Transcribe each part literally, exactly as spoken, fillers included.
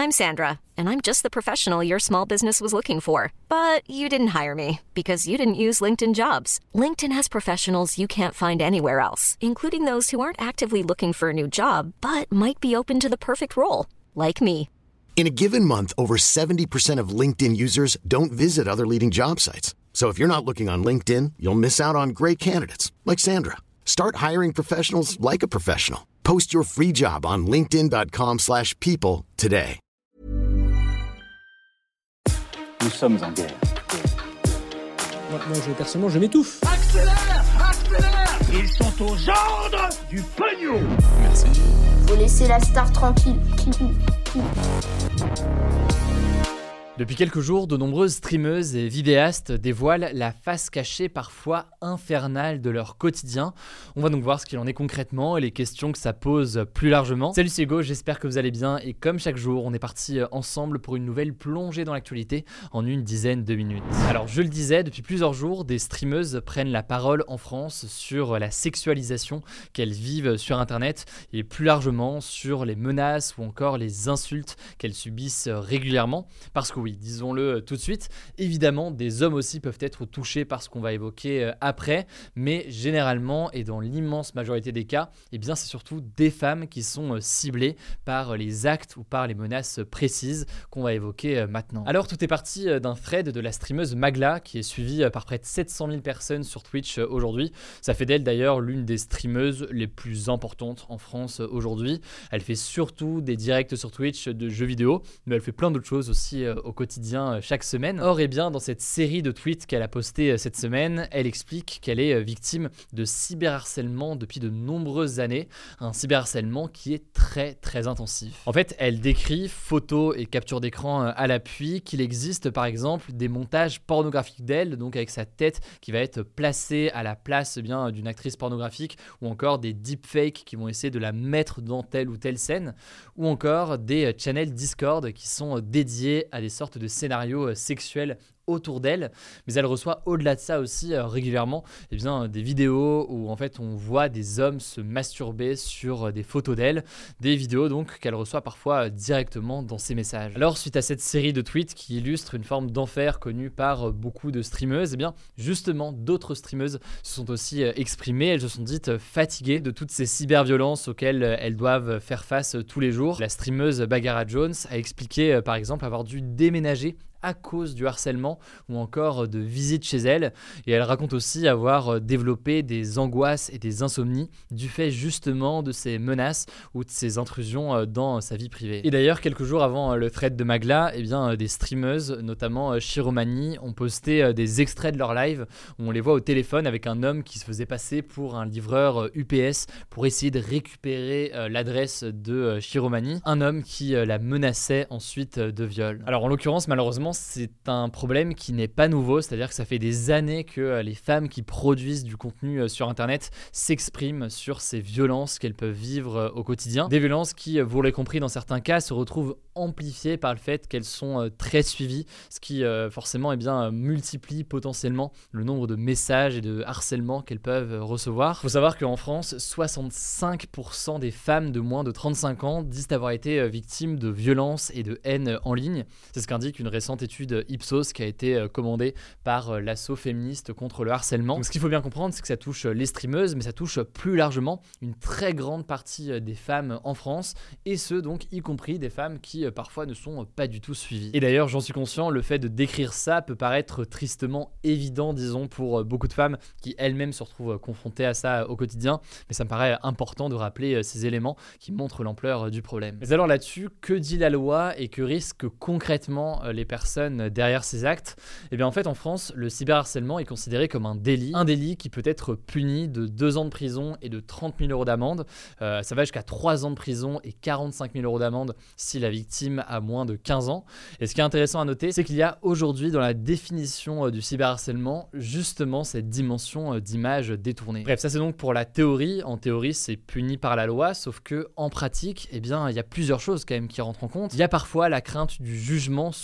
I'm Sandra, and I'm just the professional your small business was looking for. But you didn't hire me because you didn't use LinkedIn Jobs. LinkedIn has professionals you can't find anywhere else, including those who aren't actively looking for a new job, but might be open to the perfect role, like me. In a given month, over seventy percent of LinkedIn users don't visit other leading job sites. So if you're not looking on LinkedIn, you'll miss out on great candidates like Sandra. Start hiring professionals like a professional. Post your free job on linkedin.com slash people today. Nous sommes en guerre. Moi, moi je, personnellement, je m'étouffe. Accélère, accélère. Ils sont aux ordres du pognon. Merci. Faut laisser la star tranquille. Depuis quelques jours, de nombreuses streameuses et vidéastes dévoilent la face cachée parfois infernale de leur quotidien. On va donc voir ce qu'il en est concrètement et les questions que ça pose plus largement. Salut, c'est Hugo, j'espère que vous allez bien et comme chaque jour, on est parti ensemble pour une nouvelle plongée dans l'actualité en une dizaine de minutes. Alors je le disais, depuis plusieurs jours, des streameuses prennent la parole en France sur la sexualisation qu'elles vivent sur internet et plus largement sur les menaces ou encore les insultes qu'elles subissent régulièrement. Parce que oui, disons-le tout de suite, évidemment, des hommes aussi peuvent être touchés par ce qu'on va évoquer après, mais généralement et dans l'immense majorité des cas, eh bien, c'est surtout des femmes qui sont ciblées par les actes ou par les menaces précises qu'on va évoquer maintenant. Alors, tout est parti d'un thread de la streameuse Magla qui est suivie par près de sept cent mille personnes sur Twitch aujourd'hui. Ça fait d'elle d'ailleurs l'une des streameuses les plus importantes en France aujourd'hui. Elle fait surtout des directs sur Twitch de jeux vidéo, mais elle fait plein d'autres choses aussi au quotidien chaque semaine. Or, eh bien, dans cette série de tweets qu'elle a posté cette semaine, elle explique qu'elle est victime de cyberharcèlement depuis de nombreuses années, un cyberharcèlement qui est très très intensif. En fait, elle décrit, photos et captures d'écran à l'appui, qu'il existe par exemple des montages pornographiques d'elle, donc avec sa tête qui va être placée à la place eh bien d'une actrice pornographique, ou encore des deepfakes qui vont essayer de la mettre dans telle ou telle scène, ou encore des channels Discord qui sont dédiés à des sortes de scénarios sexuels autour d'elle, mais elle reçoit au-delà de ça aussi euh, régulièrement eh bien, des vidéos où en fait on voit des hommes se masturber sur euh, des photos d'elle, des vidéos donc qu'elle reçoit parfois euh, directement dans ses messages. Alors suite à cette série de tweets qui illustre une forme d'enfer connue par euh, beaucoup de streameuses, eh bien justement d'autres streameuses se sont aussi euh, exprimées, elles se sont dites euh, fatiguées de toutes ces cyberviolences auxquelles euh, elles doivent faire face euh, tous les jours. La streameuse Bagara Jones a expliqué euh, par exemple avoir dû déménager à cause du harcèlement ou encore de visites chez elle, et elle raconte aussi avoir développé des angoisses et des insomnies du fait justement de ces menaces ou de ces intrusions dans sa vie privée. Et d'ailleurs, quelques jours avant le thread de Magla, eh bien, des streameuses, notamment Shiromani, ont posté des extraits de leur live où on les voit au téléphone avec un homme qui se faisait passer pour un livreur U P S pour essayer de récupérer l'adresse de Shiromani, un homme qui la menaçait ensuite de viol. Alors en l'occurrence, malheureusement, c'est un problème qui n'est pas nouveau, c'est-à-dire que ça fait des années que les femmes qui produisent du contenu sur internet s'expriment sur ces violences qu'elles peuvent vivre au quotidien. Des violences qui, vous l'avez compris, dans certains cas se retrouvent amplifiées par le fait qu'elles sont très suivies, ce qui forcément eh bien, multiplie potentiellement le nombre de messages et de harcèlements qu'elles peuvent recevoir. Il faut savoir qu'en France, soixante-cinq pour cent des femmes de moins de trente-cinq ans disent avoir été victimes de violences et de haine en ligne. C'est ce qu'indique une récente étude Ipsos qui a été commandée par l'assaut féministe contre le harcèlement. Donc ce qu'il faut bien comprendre, c'est que ça touche les streameuses, mais ça touche plus largement une très grande partie des femmes en France, et ce donc y compris des femmes qui parfois ne sont pas du tout suivies. Et d'ailleurs, j'en suis conscient, le fait de décrire ça peut paraître tristement évident, disons, pour beaucoup de femmes qui elles-mêmes se retrouvent confrontées à ça au quotidien, mais ça me paraît important de rappeler ces éléments qui montrent l'ampleur du problème. Mais alors là-dessus, que dit la loi et que risquent concrètement les personnes derrière ces actes? Et bien en fait en France, le cyberharcèlement est considéré comme un délit, un délit qui peut être puni de deux ans de prison et de trente mille euros d'amende. Euh, ça va jusqu'à trois ans de prison et quarante-cinq mille euros d'amende si la victime a moins de quinze ans. Et ce qui est intéressant à noter, c'est qu'il y a aujourd'hui dans la définition du cyberharcèlement justement cette dimension d'image détournée. Bref, ça c'est donc pour la théorie. En théorie, c'est puni par la loi, sauf que en pratique, eh bien il y a plusieurs choses quand même qui rentrent en compte. Il y a parfois la crainte du jugement, surtout d'ailleurs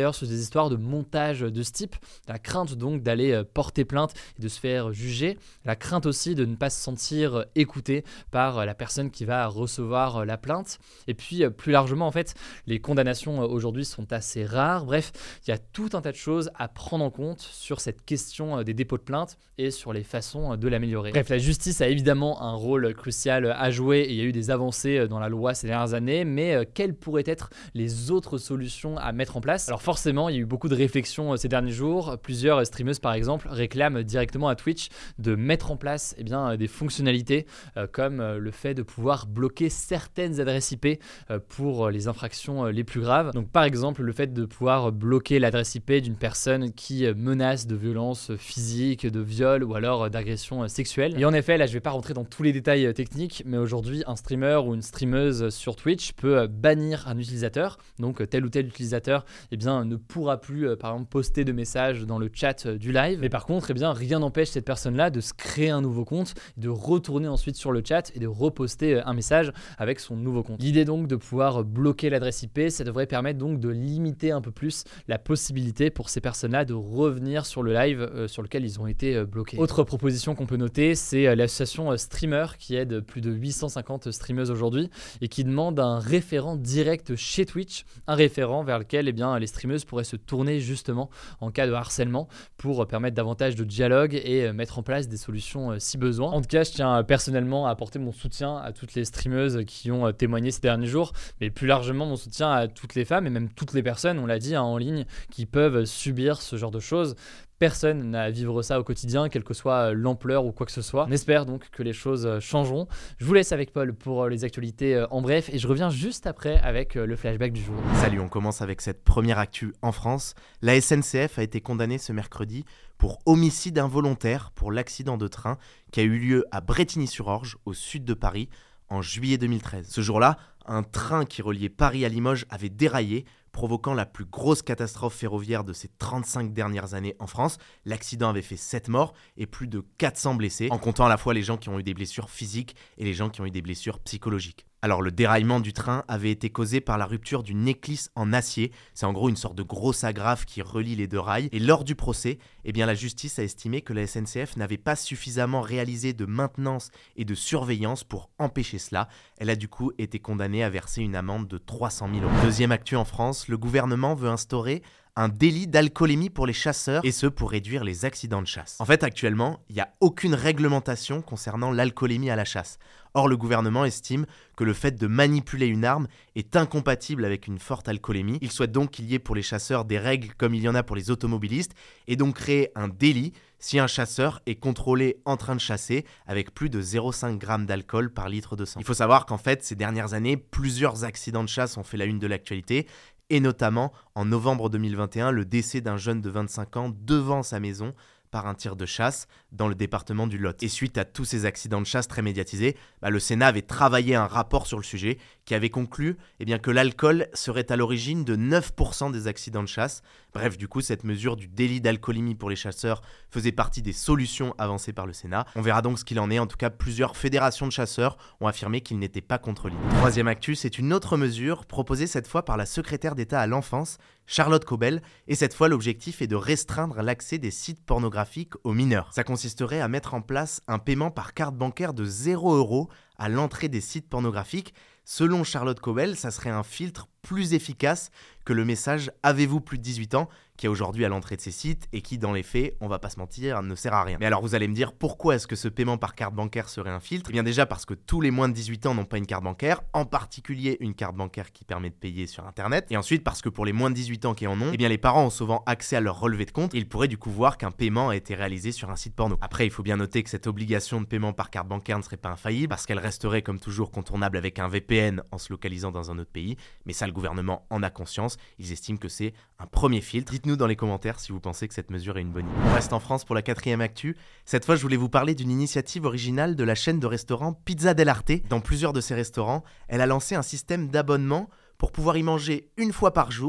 d'ailleurs sur des histoires de montage de ce type, la crainte donc d'aller porter plainte et de se faire juger, la crainte aussi de ne pas se sentir écouté par la personne qui va recevoir la plainte, et puis plus largement en fait, les condamnations aujourd'hui sont assez rares. Bref, il y a tout un tas de choses à prendre en compte sur cette question des dépôts de plainte et sur les façons de l'améliorer. Bref, la justice a évidemment un rôle crucial à jouer et il y a eu des avancées dans la loi ces dernières années, mais quelles pourraient être les autres solutions à mettre en place? Alors forcément, il y a eu beaucoup de réflexions ces derniers jours. Plusieurs streameuses par exemple réclament directement à Twitch de mettre en place eh bien, des fonctionnalités euh, comme euh, le fait de pouvoir bloquer certaines adresses I P euh, pour les infractions euh, les plus graves. Donc par exemple le fait de pouvoir bloquer l'adresse I P d'une personne qui euh, menace de violence physique, de viol ou alors euh, d'agression euh, sexuelle. Et en effet, là je vais pas rentrer dans tous les détails euh, techniques, mais aujourd'hui un streamer ou une streameuse sur Twitch peut euh, bannir un utilisateur. Donc euh, tel ou tel utilisateur eh bien, ne pourra plus euh, par exemple poster de messages dans le chat euh, du live. Mais par contre, eh bien, rien n'empêche cette personne-là de se créer un nouveau compte, de retourner ensuite sur le chat et de reposter un message avec son nouveau compte. L'idée donc de pouvoir bloquer l'adresse I P, ça devrait permettre donc de limiter un peu plus la possibilité pour ces personnes-là de revenir sur le live euh, sur lequel ils ont été euh, bloqués. Autre proposition qu'on peut noter, c'est euh, l'association euh, Streamer qui aide plus de huit cent cinquante streameuses aujourd'hui et qui demande un référent direct chez Twitch, un référent vers lequel eh bien, les streameuses pourraient se tourner justement en cas de harcèlement pour euh, permettre davantage de dialogue et euh, mettre en place des solutions euh, si besoin. En tout cas, je tiens euh, personnellement à apporter mon soutien à toutes les streameuses qui ont euh, témoigné ces derniers jours, mais plus largement mon soutien à toutes les femmes et même toutes les personnes, on l'a dit, hein, en ligne, qui peuvent subir ce genre de choses. Personne n'a à vivre ça au quotidien, quelle que soit l'ampleur ou quoi que ce soit. On espère donc que les choses changeront. Je vous laisse avec Paul pour les actualités en bref et je reviens juste après avec le flashback du jour. Salut, on commence avec cette première actu en France. La S N C F a été condamnée ce mercredi pour homicide involontaire pour l'accident de train qui a eu lieu à Brétigny-sur-Orge, au sud de Paris, en juillet deux mille treize. Ce jour-là, un train qui reliait Paris à Limoges avait déraillé, provoquant la plus grosse catastrophe ferroviaire de ces trente-cinq dernières années en France. L'accident avait fait sept morts et plus de quatre cents blessés, en comptant à la fois les gens qui ont eu des blessures physiques et les gens qui ont eu des blessures psychologiques. Alors le déraillement du train avait été causé par la rupture d'une éclisse en acier, c'est en gros une sorte de grosse agrafe qui relie les deux rails, et lors du procès, eh bien la justice a estimé que la S N C F n'avait pas suffisamment réalisé de maintenance et de surveillance pour empêcher cela. Elle a du coup été condamnée à verser une amende de trois cent mille euros. Deuxième actu en France, le gouvernement veut instaurer un délit d'alcoolémie pour les chasseurs, et ce pour réduire les accidents de chasse. En fait, actuellement, il n'y a aucune réglementation concernant l'alcoolémie à la chasse. Or, le gouvernement estime que le fait de manipuler une arme est incompatible avec une forte alcoolémie. Il souhaite donc qu'il y ait pour les chasseurs des règles comme il y en a pour les automobilistes, et donc créer un délit si un chasseur est contrôlé en train de chasser avec plus de zéro virgule cinq grammes d'alcool par litre de sang. Il faut savoir qu'en fait, ces dernières années, plusieurs accidents de chasse ont fait la une de l'actualité, et notamment en novembre deux mille vingt et un, le décès d'un jeune de vingt-cinq ans devant sa maison par un tir de chasse dans le département du Lot. Et suite à tous ces accidents de chasse très médiatisés, bah, le Sénat avait travaillé un rapport sur le sujet qui avait conclu eh bien, que l'alcool serait à l'origine de neuf pour cent des accidents de chasse. Bref, du coup, cette mesure du délit d'alcoolémie pour les chasseurs faisait partie des solutions avancées par le Sénat. On verra donc ce qu'il en est. En tout cas, plusieurs fédérations de chasseurs ont affirmé qu'ils n'étaient pas contre l'idée. Troisième actu, c'est une autre mesure proposée cette fois par la secrétaire d'État à l'enfance, Charlotte Caubel, et cette fois l'objectif est de restreindre l'accès des sites pornographiques aux mineurs. Ça consisterait à mettre en place un paiement par carte bancaire de zéro euro à l'entrée des sites pornographiques. Selon Charlotte Caubel, ça serait un filtre plus efficace que le message « Avez-vous plus de dix-huit ans ?» qui est aujourd'hui à l'entrée de ces sites et qui, dans les faits, on va pas se mentir, ne sert à rien. Mais alors vous allez me dire, pourquoi est-ce que ce paiement par carte bancaire serait un filtre ? Eh bien déjà parce que tous les moins de dix-huit ans n'ont pas une carte bancaire, en particulier une carte bancaire qui permet de payer sur internet. Et ensuite parce que pour les moins de dix-huit ans qui en ont, eh bien les parents ont souvent accès à leur relevé de compte et ils pourraient du coup voir qu'un paiement a été réalisé sur un site porno. Après, il faut bien noter que cette obligation de paiement par carte bancaire ne serait pas infaillible parce qu'elle resterait comme toujours contournable avec un V P N en se localisant dans un autre pays. Mais ça, le gouvernement en a conscience. Ils estiment que c'est un premier filtre. Dites-nous dans les commentaires si vous pensez que cette mesure est une bonne idée. On reste en France pour la quatrième actu. Cette fois, je voulais vous parler d'une initiative originale de la chaîne de restaurants Pizza dell'Arte. Dans plusieurs de ces restaurants, elle a lancé un système d'abonnement pour pouvoir y manger une fois par jour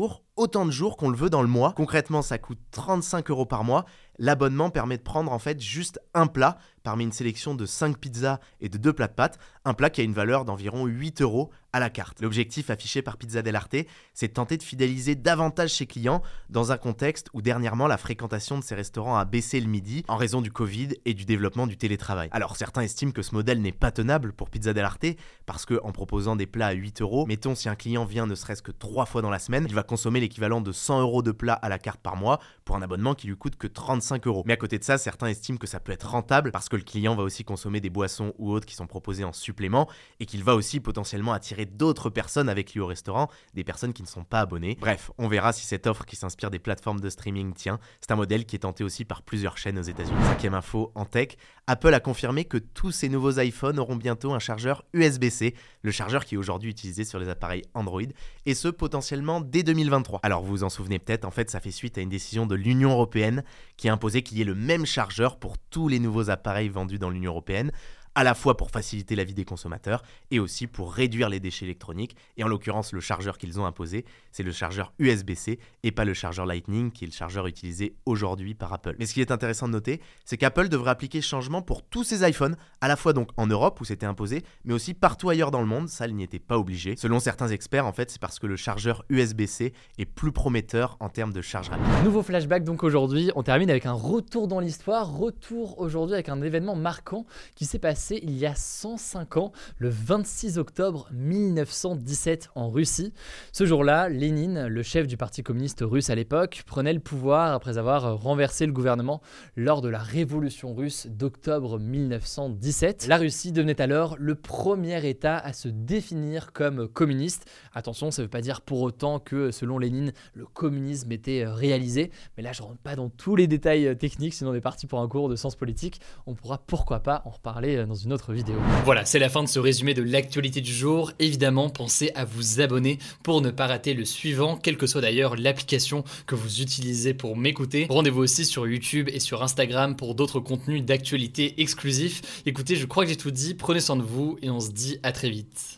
autant de jours qu'on le veut dans le mois. Concrètement, ça coûte trente-cinq euros par mois. L'abonnement permet de prendre en fait juste un plat parmi une sélection de cinq pizzas et de deux plats de pâtes, un plat qui a une valeur d'environ huit euros à la carte. L'objectif affiché par Pizza dell'Arte, c'est de tenter de fidéliser davantage ses clients dans un contexte où dernièrement la fréquentation de ces restaurants a baissé le midi en raison du Covid et du développement du télétravail. Alors certains estiment que ce modèle n'est pas tenable pour Pizza dell'Arte parce qu'en proposant des plats à huit euros, mettons si un client vient ne serait-ce que trois fois dans la semaine, il va consommer l'équivalent de cent euros de plats à la carte par mois pour un abonnement qui lui coûte que trente-cinq euros. Mais à côté de ça, certains estiment que ça peut être rentable parce que le client va aussi consommer des boissons ou autres qui sont proposées en supplément et qu'il va aussi potentiellement attirer d'autres personnes avec lui au restaurant, des personnes qui ne sont pas abonnées. Bref, on verra si cette offre qui s'inspire des plateformes de streaming tient. C'est un modèle qui est tenté aussi par plusieurs chaînes aux États-Unis. Cinquième info en tech, Apple a confirmé que tous ses nouveaux iPhones auront bientôt un chargeur U S B C, le chargeur qui est aujourd'hui utilisé sur les appareils Android, et ce potentiellement dès deux mille vingt-trois. Alors vous vous en souvenez peut-être, en fait ça fait suite à une décision de l'Union européenne qui a imposé qu'il y ait le même chargeur pour tous les nouveaux appareils vendus dans l'Union européenne, à la fois pour faciliter la vie des consommateurs et aussi pour réduire les déchets électroniques. Et en l'occurrence, le chargeur qu'ils ont imposé, c'est le chargeur U S B C et pas le chargeur Lightning qui est le chargeur utilisé aujourd'hui par Apple. Mais ce qui est intéressant de noter, c'est qu'Apple devrait appliquer ce changement pour tous ses iPhones, à la fois donc en Europe où c'était imposé, mais aussi partout ailleurs dans le monde, ça il n'y était pas obligé. Selon certains experts, en fait, c'est parce que le chargeur U S B C est plus prometteur en termes de charge rapide. Nouveau flashback donc aujourd'hui, on termine avec un retour dans l'histoire, retour aujourd'hui avec un événement marquant qui s'est passé il y a cent cinq ans, le vingt-six octobre mille neuf cent dix-sept en Russie. Ce jour-là, Lénine, le chef du parti communiste russe à l'époque, prenait le pouvoir après avoir renversé le gouvernement lors de la révolution russe d'octobre mille neuf cent dix-sept. La Russie devenait alors le premier État à se définir comme communiste. Attention, ça ne veut pas dire pour autant que, selon Lénine, le communisme était réalisé. Mais là, je ne rentre pas dans tous les détails techniques, sinon on est parti pour un cours de sciences politiques. On pourra pourquoi pas en reparler dans une autre vidéo. Voilà, c'est la fin de ce résumé de l'actualité du jour. Évidemment, pensez à vous abonner pour ne pas rater le suivant, quelle que soit d'ailleurs l'application que vous utilisez pour m'écouter. Rendez-vous aussi sur YouTube et sur Instagram pour d'autres contenus d'actualité exclusifs. Écoutez, je crois que j'ai tout dit, prenez soin de vous et on se dit à très vite.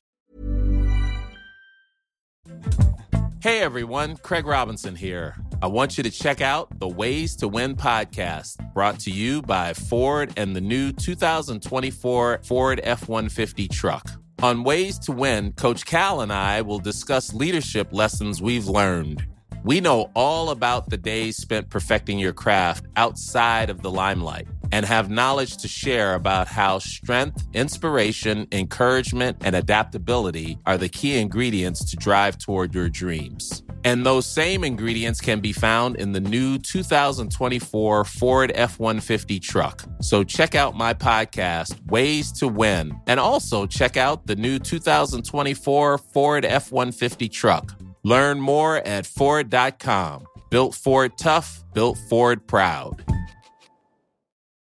Hey everyone, Craig Robinson here. I want you to check out the Ways to Win podcast, brought to you by Ford and the new two thousand twenty-four Ford F one fifty truck. On Ways to Win, Coach Cal and I will discuss leadership lessons we've learned. We know all about the days spent perfecting your craft outside of the limelight and have knowledge to share about how strength, inspiration, encouragement, and adaptability are the key ingredients to drive toward your dreams. And those same ingredients can be found in the new two thousand twenty-four Ford F one fifty truck. So check out my podcast, Ways to Win, and also check out the new two thousand twenty-four Ford F one fifty truck. Learn more at Ford dot com. Built Ford tough, built Ford proud.